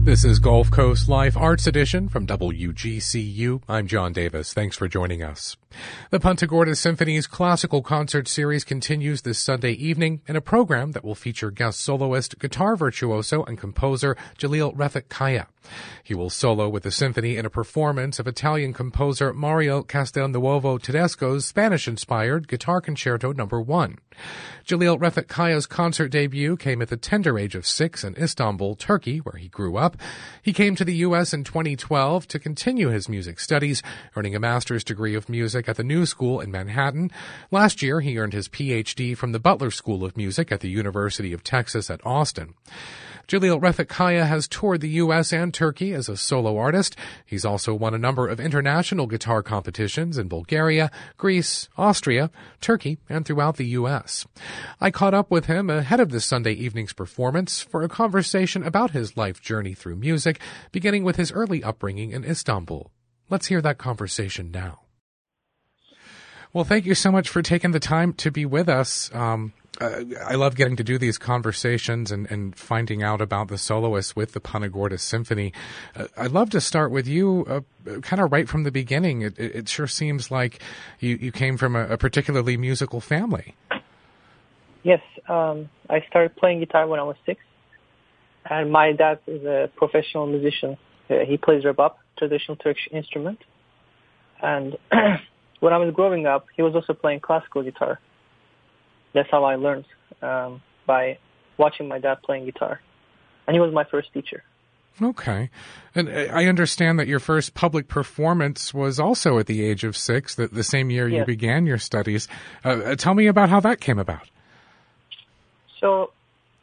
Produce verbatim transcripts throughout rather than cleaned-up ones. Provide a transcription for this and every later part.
This is Gulf Coast Life Arts Edition from W G C U. I'm John Davis. Thanks for joining us. The Punta Gorda Symphony's classical concert series continues this Sunday evening in a program that will feature guest soloist, guitar virtuoso, and composer Jalil Refik Kaya. He will solo with the symphony in a performance of Italian composer Mario Castelnuovo Tedesco's Spanish-inspired Guitar Concerto Number One. Jalil Refik Kaya's concert debut came at the tender age of six in Istanbul, Turkey, where he grew up. He came to the U S in twenty twelve to continue his music studies, earning a master's degree of music at the New School in Manhattan. Last year, he earned his P H D from the Butler School of Music at the University of Texas at Austin. Jalil Refik Kaya has toured the U S and Turkey as a solo artist. He's also won a number of international guitar competitions in Bulgaria, Greece, Austria, Turkey, and throughout the U S. I caught up with him ahead of this Sunday evening's performance for a conversation about his life journey through music, beginning with his early upbringing in Istanbul. Let's hear that conversation now. Well, thank you so much for taking the time to be with us. Um, Uh, I love getting to do these conversations and, and finding out about the soloists with the Punta Gorda Symphony. Uh, I'd love to start with you uh, kind of right from the beginning. It, it, it sure seems like you, you came from a, a particularly musical family. Yes, um, I started playing guitar when I was six, and my dad is a professional musician. Uh, he plays rebab, traditional Turkish instrument. And when I was growing up, he was also playing classical guitar. That's how I learned, um, by watching my dad playing guitar. And he was my first teacher. Okay. And I understand that your first public performance was also at the age of six, the, the same year you Yes. began your studies. Uh, tell me about how that came about. So,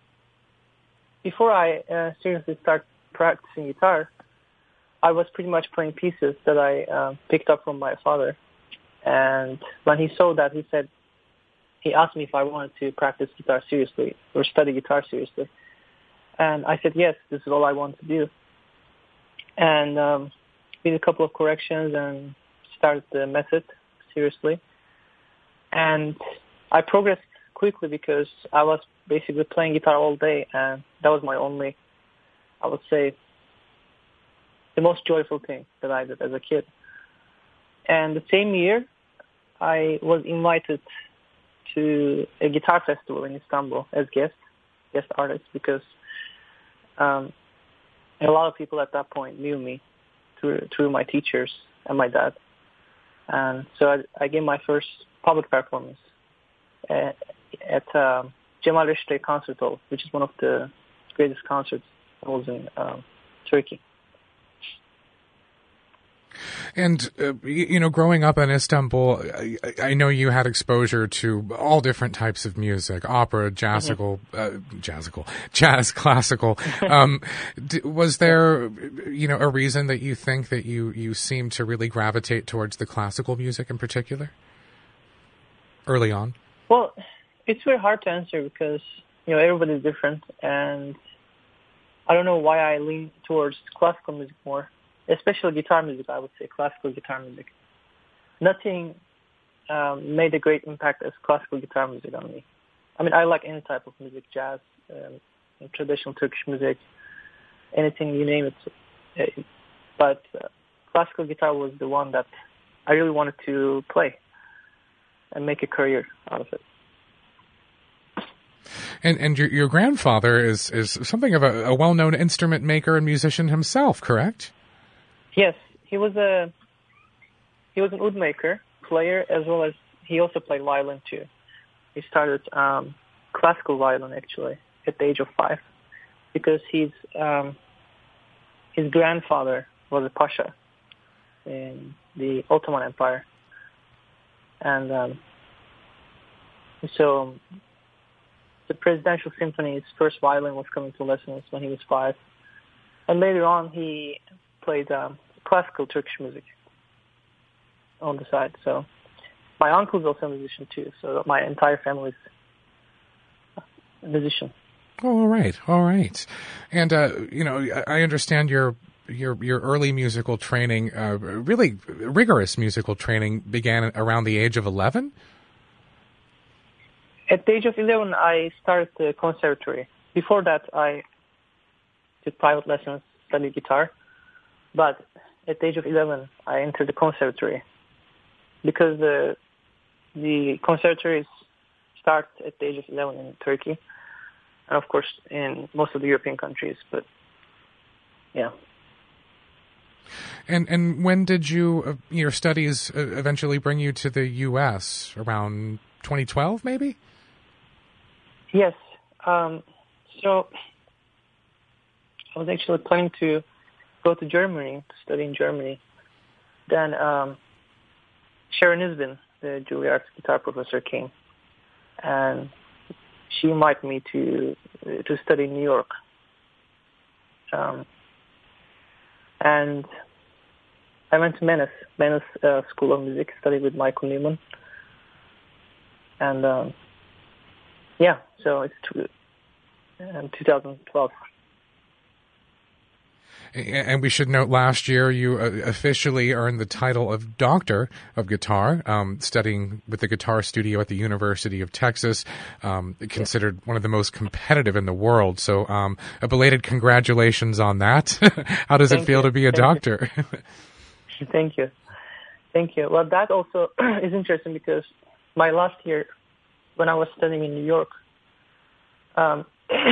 before I uh, seriously started practicing guitar, I was pretty much playing pieces that I uh, picked up from my father. And when he saw that, he said, he asked me if I wanted to practice guitar seriously or study guitar seriously. And I said, yes, this is all I want to do. And um, did a couple of corrections and started the method seriously. And I progressed quickly because I was basically playing guitar all day, and that was my only, I would say, the most joyful thing that I did as a kid. And the same year, I was invited to a guitar festival in Istanbul as guest, guest artist, because um, a lot of people at that point knew me through through my teachers and my dad. And so I, I gave my first public performance at, at um, Cemal Reşit Concert Hall, which is one of the greatest concert halls in um, Turkey. And, uh, you know, growing up in Istanbul, I, I know you had exposure to all different types of music, opera, jazzical, mm-hmm. uh, jazzical, jazz, classical. Um, d- was there, you know, a reason that you think that you, you seemed to really gravitate towards the classical music in particular early on? Well, it's very hard to answer because, you know, everybody's different, and I don't know why I lean towards classical music more. Especially guitar music, I would say, classical guitar music. Nothing um, made a great impact as classical guitar music on me. I mean, I like any type of music, jazz, um, traditional Turkish music, anything, you name it. But uh, classical guitar was the one that I really wanted to play and make a career out of it. And and your your grandfather is, is something of a, a well-known instrument maker and musician himself, correct? Yes, he was a he was an oud maker, player, as well as he also played violin too. He started um, classical violin actually at the age of five, because his um, his grandfather was a pasha in the Ottoman Empire, and um, so the Presidential Symphony, his first violin was coming to lessons when he was five, and later on he played um, classical Turkish music on the side. So my uncle's also a musician too, so my entire family's a musician. Oh, all right, all right. And uh, you know, I understand your your your early musical training, uh, really rigorous musical training, began around the age of eleven. At the age of eleven, I started the conservatory. Before that, I did private lessons study guitar, but at the age of eleven, I entered the conservatory because the the conservatories start at the age of eleven in Turkey, and of course in most of the European countries. But yeah. And and when did you uh, your studies uh, eventually bring you to the U S? Around twenty twelve, maybe? Yes. Um, so I was actually planning to go to Germany to study in Germany. Then um, Sharon Isbin, the Juilliard guitar professor, came, and she invited me to to study in New York. Um, and I went to Menes, Menes uh, School of Music, studied with Michael Newman. And um, yeah, so it's two, um, twenty twelve. And we should note last year you uh, officially earned the title of Doctor of Guitar, um, studying with the Guitar Studio at the University of Texas, um, considered one of the most competitive in the world. So um, a belated congratulations on that. How does Thank it feel you. to be a Thank doctor? You. Thank you. Thank you. Well, that also is interesting because my last year, when I was studying in New York, um,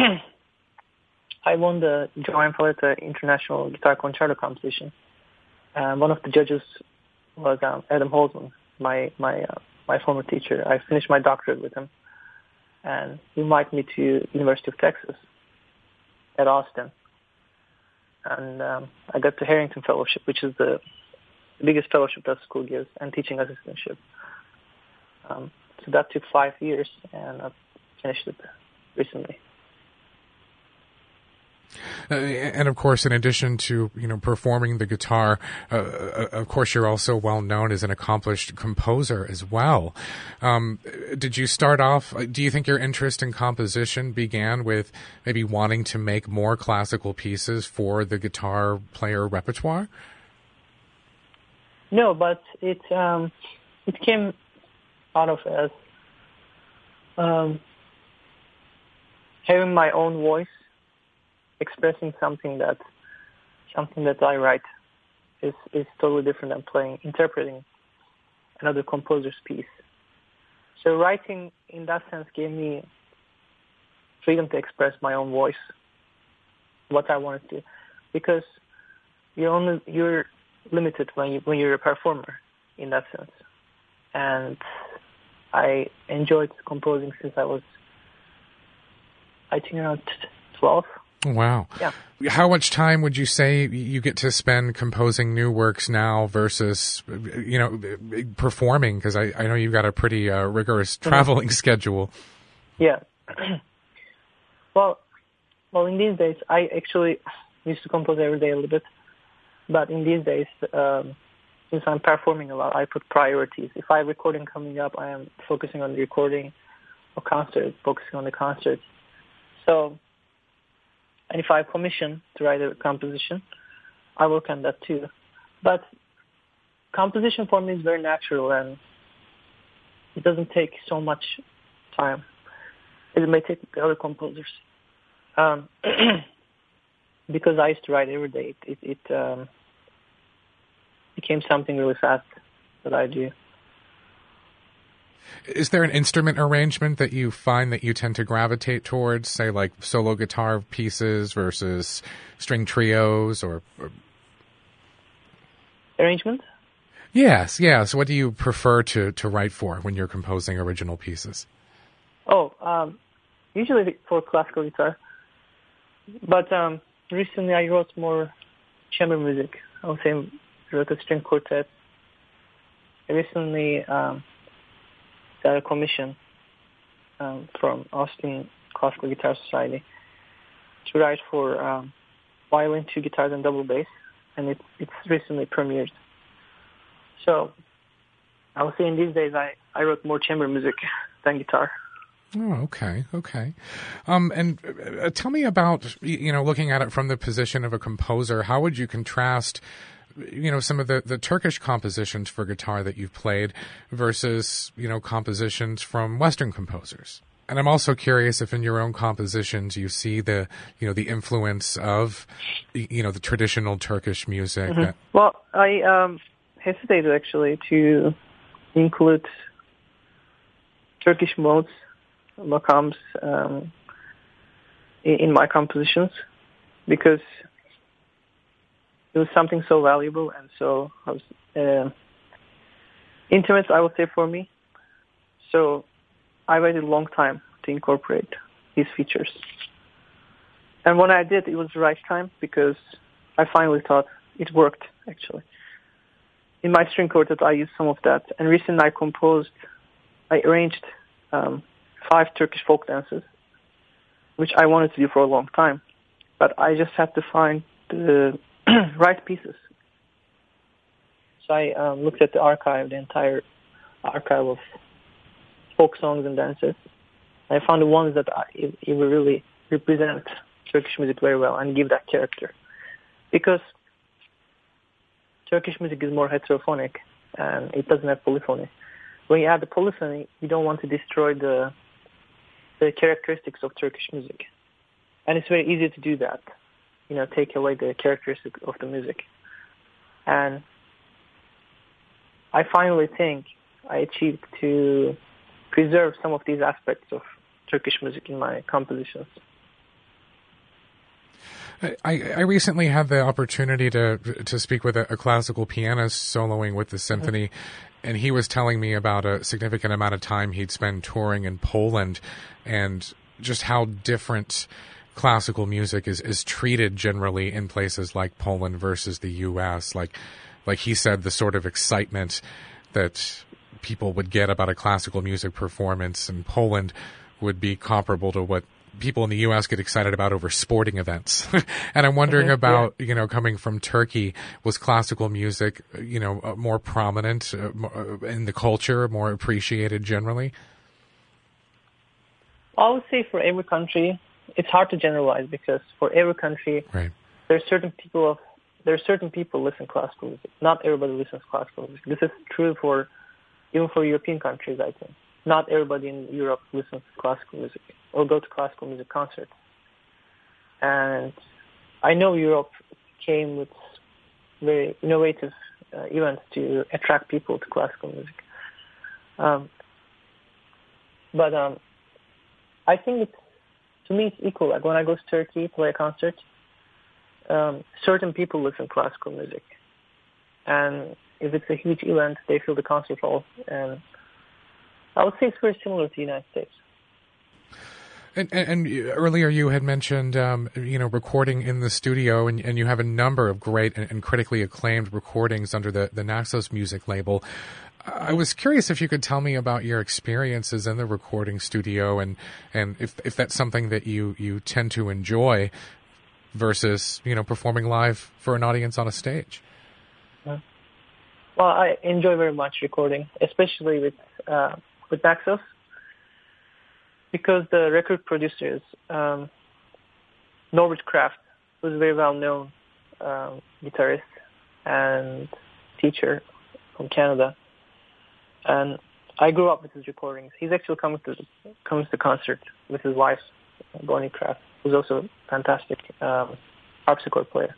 I won the Joan Paletta International Guitar Concerto competition. Uh, one of the judges was um, Adam Holzman, my my uh, my former teacher. I finished my doctorate with him, and he invited me to University of Texas at Austin, and um, I got the Harrington Fellowship, which is the, the biggest fellowship that school gives, and teaching assistantship. Um, so that took five years, and I finished it recently. Uh, and of course, in addition to you know performing the guitar, uh, uh, of course you're also well known as an accomplished composer as well. Um, did you start off? Do you think your interest in composition began with maybe wanting to make more classical pieces for the guitar player repertoire? No, but it um, it came out of as um, having my own voice. Expressing something that something that I write is, is totally different than playing, interpreting another composer's piece. So writing, in that sense, gave me freedom to express my own voice, what I wanted to, because you're only you're limited when you when you're a performer, in that sense. And I enjoyed composing since I was, I think, around twelve. Wow. Yeah. How much time would you say you get to spend composing new works now versus, you know, performing? Because I, I know you've got a pretty uh, rigorous traveling mm-hmm. schedule. Yeah. well, well, in these days, I actually used to compose every day a little bit. But in these days, um, since I'm performing a lot, I put priorities. If I have recording coming up, I am focusing on the recording, or concert, focusing on the concert. So, and if I have commission to write a composition, I work on that too. But composition for me is very natural, and it doesn't take so much time. It may take other composers. Um, because I used to write every day, it, it, it um, became something really fast that I do. Is there an instrument arrangement that you find that you tend to gravitate towards, say like solo guitar pieces versus string trios or... or... Arrangement? Yes, yes. What do you prefer to, to write for when you're composing original pieces? Oh, um, usually for classical guitar. But um, recently I wrote more chamber music. I would say I wrote a string quartet. I recently... Um, got a commission um, from Austin Classical Guitar Society to write for um, violin, two guitars, and double bass, and it, it's recently premiered. So I would say in these days I, I wrote more chamber music than guitar. Oh, okay, okay. Um, and uh, tell me about, you know, looking at it from the position of a composer, how would you contrast you know, some of the, the Turkish compositions for guitar that you've played versus, you know, compositions from Western composers? And I'm also curious if in your own compositions you see the, you know, the influence of, you know, the traditional Turkish music. Mm-hmm. That... Well, I um, hesitated actually to include Turkish modes, makams, um, in, in my compositions because it was something so valuable and so uh, intimate, I would say, for me. So I waited a long time to incorporate these features. And when I did, it was the right time because I finally thought it worked, actually. In my string quartet, I used some of that. And recently I composed, I arranged um, five Turkish folk dances, which I wanted to do for a long time. But I just had to find the right pieces. So I um, looked at the archive, the entire archive of folk songs and dances. I found the ones that I, it, it will really represent Turkish music very well and give that character. Because Turkish music is more heterophonic and it doesn't have polyphony. When you add the polyphony, you don't want to destroy the the characteristics of Turkish music. And it's very easy to do that. You know, take away the characteristics of the music. And I finally think I achieved to preserve some of these aspects of Turkish music in my compositions. I, I recently had the opportunity to to speak with a, a classical pianist soloing with the symphony, mm-hmm. and he was telling me about a significant amount of time he'd spent touring in Poland and just how different classical music is, is treated generally in places like Poland versus the U S. Like, like he said, the sort of excitement that people would get about a classical music performance in Poland would be comparable to what people in the U S get excited about over sporting events. And I'm wondering mm-hmm, about, yeah. you know, coming from Turkey, was classical music, you know, more prominent uh, in the culture, more appreciated generally? I would say for every country, it's hard to generalize because for every country, right. there are certain people of there are certain people listen to classical music. Not everybody listens to classical music. This is true for even for European countries, I think. Not everybody in Europe listens to classical music or go to classical music concerts. And I know Europe came with very innovative uh, events to attract people to classical music. Um, but um, I think it's, to me it's equal. Like when I go to Turkey, play a concert, um, certain people listen to classical music. And if it's a huge event, they fill the concert hall. And I would say it's very similar to the United States. And, and, and earlier you had mentioned, um, you know, recording in the studio, and, and you have a number of great and, and critically acclaimed recordings under the, the Naxos music label. I was curious if you could tell me about your experiences in the recording studio, and, and if, if that's something that you, you tend to enjoy versus, you know, performing live for an audience on a stage. Well, I enjoy very much recording, especially with uh, with Naxos, because the record producers, um, Norbert Kraft, who's a very well-known um, guitarist and teacher from Canada, and I grew up with his recordings. He's actually coming to comes to concert with his wife, Bonnie Kraft, who's also a fantastic um, harpsichord player.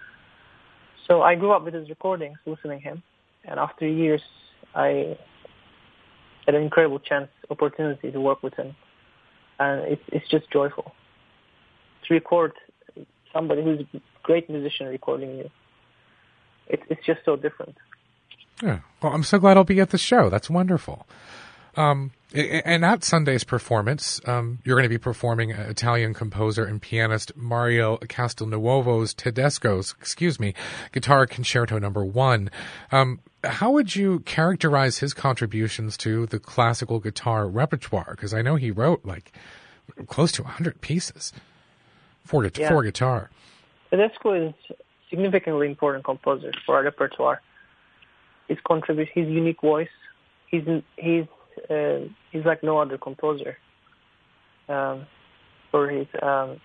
So I grew up with his recordings, listening to him. And after years, I had an incredible chance, opportunity to work with him. And it's, it's just joyful to record somebody who's a great musician recording you. It, it's just so different. Yeah. Well, I'm so glad I'll be at the show. That's wonderful. Um, and at Sunday's performance, um, you're going to be performing Italian composer and pianist Mario Castelnuovo's Tedesco's, excuse me, Guitar Concerto Number One. Um, how would you characterize his contributions to the classical guitar repertoire? Because I know he wrote like close to a hundred pieces for, yeah. for guitar. Tedesco is a significantly important composer for our repertoire. His contribution, his unique voice, he's he's uh, he's like no other composer um, for his um,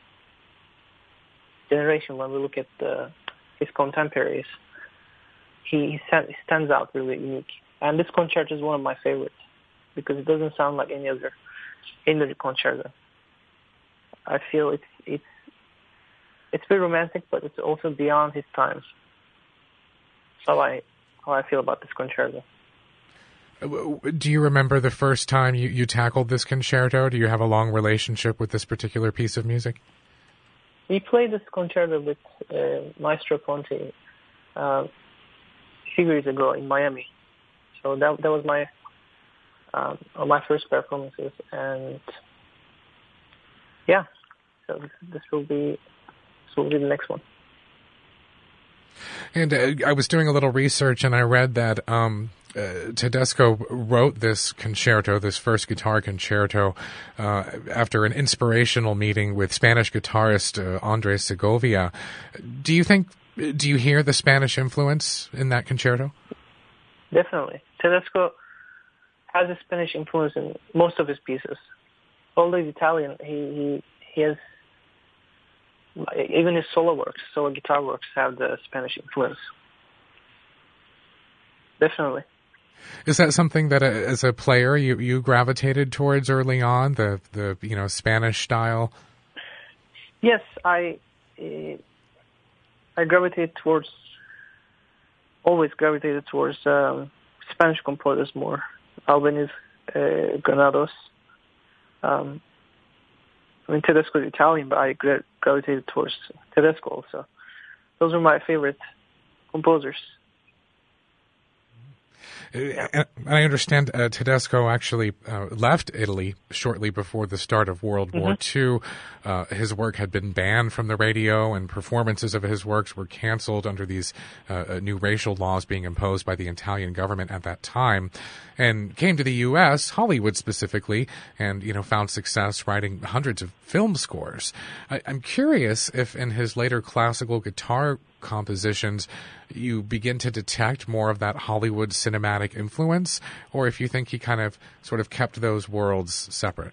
generation. When we look at the, his contemporaries, he, he stands out really unique. And this concerto is one of my favorites because it doesn't sound like any other in the concerto. I feel it's it's it's very romantic, but it's also beyond his times. So I how I feel about this concerto. Do you remember the first time you, you tackled this concerto? Do you have a long relationship with this particular piece of music? We played this concerto with uh, Maestro Ponti uh, a few years ago in Miami. So that that was my um, my first performances, and yeah, so this, this will be this will be the next one. And uh, I was doing a little research, and I read that um, uh, Tedesco wrote this concerto, this first guitar concerto, uh, after an inspirational meeting with Spanish guitarist uh, Andres Segovia. Do you think? Do you hear the Spanish influence in that concerto? Definitely, Tedesco has a Spanish influence in most of his pieces. Although he's Italian, he he, he has. Even his solo works, solo guitar works, have the Spanish influence. Definitely. Is that something that, uh, as a player, you, you gravitated towards early on, the the you know Spanish style? Yes, I uh, I gravitated towards, always gravitated towards um, Spanish composers more. Albeniz, uh, Granados. Um, I mean, Tedesco is Italian, but I gravitated towards Tedesco also. Those are my favorite composers. Yeah. I understand uh, Tedesco actually uh, left Italy shortly before the start of World mm-hmm. War Two. Uh, his work had been banned from the radio, and performances of his works were canceled under these uh, new racial laws being imposed by the Italian government at that time, and came to the U S, Hollywood specifically, and you know found success writing hundreds of film scores. I, I'm curious if in his later classical guitar compositions you begin to detect more of that Hollywood cinematic influence, or if you think he kind of sort of kept those worlds separate.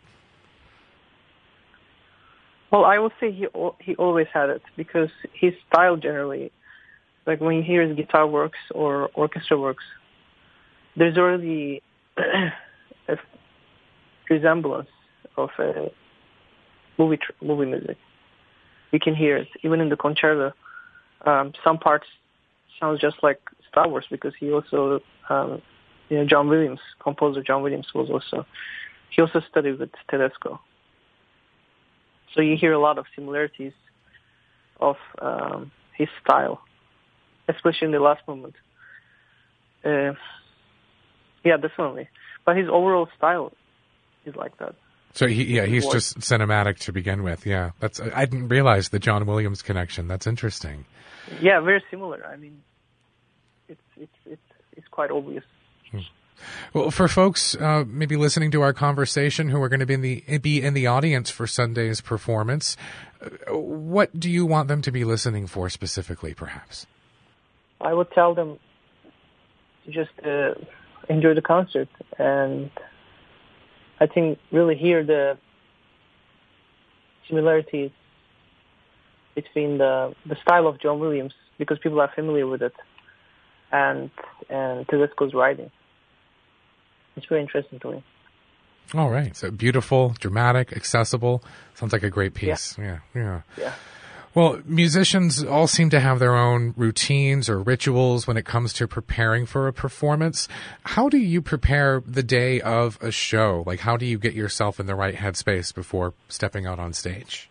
Well, I would say he he always had it, because his style generally, like when you hear his guitar works or orchestra works, there's already a resemblance of a movie movie music. You can hear it even in the concerto. Um, some parts sounds just like Star Wars, because he also, um, you know, John Williams, composer John Williams was also, he also studied with Tedesco. So you hear a lot of similarities of um, his style, especially in the last movement. Uh, yeah, definitely. But his overall style is like that. So he, yeah, he's just cinematic to begin with. Yeah, that's. I didn't realize the John Williams connection. That's interesting. Yeah, very similar. I mean, it's it's it's it's quite obvious. Hmm. Well, for folks uh, maybe listening to our conversation who are going to be in the be in the audience for Sunday's performance, uh, what do you want them to be listening for specifically, perhaps? I would tell them to just uh, enjoy the concert, and I think really hear the similarities between the the style of John Williams, because people are familiar with it, and and Tedesco's writing. It's very interesting to me. All right. So beautiful, dramatic, accessible. Sounds like a great piece. Yeah. Yeah. Yeah. yeah. Well, musicians all seem to have their own routines or rituals when it comes to preparing for a performance. How do you prepare the day of a show? Like, how do you get yourself in the right headspace before stepping out on stage?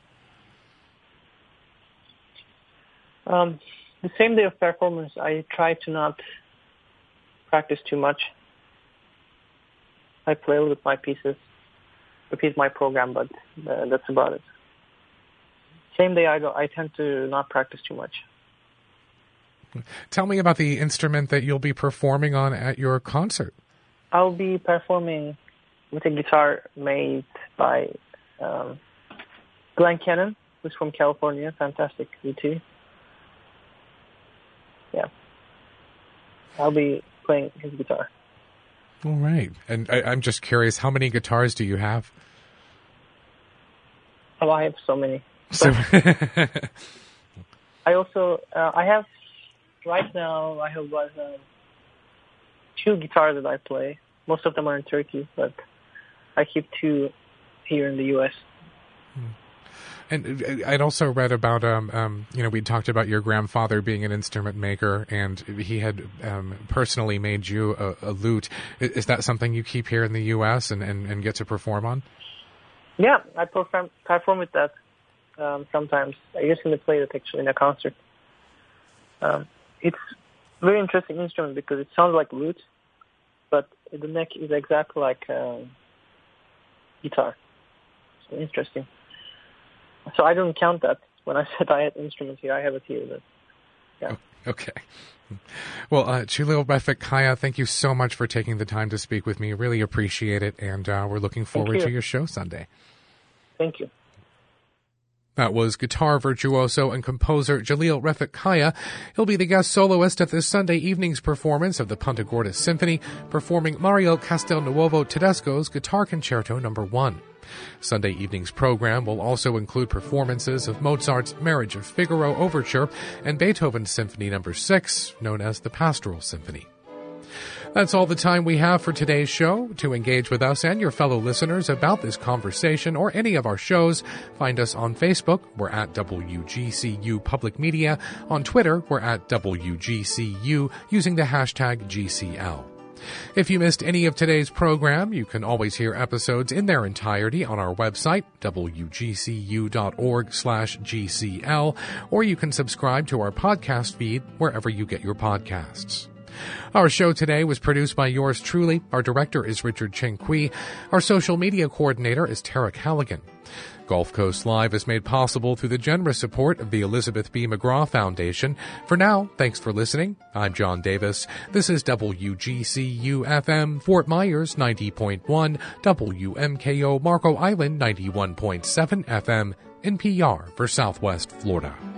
Um, the same day of performance, I try to not practice too much. I play with my pieces, repeat my program, but uh, that's about it. Same day, I go. I tend to not practice too much. Tell me about the instrument that you'll be performing on at your concert. I'll be performing with a guitar made by um, Glenn Cannon, who's from California. Fantastic U T. Yeah, I'll be playing his guitar. All right. And I, I'm just curious, how many guitars do you have? Oh, I have so many. So I also, uh, I have, right now, I have uh, two guitars that I play. Most of them are in Turkey, but I keep two here in the U S. And I'd also read about, um, um, you know, we talked about your grandfather being an instrument maker, and he had um, personally made you a, a lute. Is that something you keep here in the U S and, and, and get to perform on? Yeah, I perform, perform with that um, sometimes. I usually play that actually in a concert. Um, it's a very interesting instrument because it sounds like lute, but the neck is exactly like um, guitar. So interesting. So I don't count that when I said I had instruments here. I have it here. But yeah. Okay. Well, uh, Jalil Refik Kaya, thank you so much for taking the time to speak with me. Really appreciate it, and uh, we're looking forward you. to your show Sunday. Thank you. That was guitar virtuoso and composer Jalil Refik Kaya. He'll be the guest soloist at this Sunday evening's performance of the Punta Gorda Symphony, performing Mario Castelnuovo Tedesco's Guitar Concerto Number One. Sunday evening's program will also include performances of Mozart's Marriage of Figaro Overture and Beethoven's Symphony Number Six, known as the Pastoral Symphony. That's all the time we have for today's show. To engage with us and your fellow listeners about this conversation or any of our shows, find us on Facebook. We're at W G C U Public Media. On Twitter, we're at W G C U using the hashtag G C L. If you missed any of today's program, you can always hear episodes in their entirety on our website, W G C U dot org slash G C L, or you can subscribe to our podcast feed wherever you get your podcasts. Our show today was produced by yours truly. Our director is Richard Cheng Kui. Our social media coordinator is Tarek Halligan. Gulf Coast Live is made possible through the generous support of the Elizabeth B. McGraw Foundation. For now, thanks for listening. I'm John Davis. This is W G C U F M Fort Myers ninety point one, W M K O Marco Island ninety-one point seven F M, N P R for Southwest Florida.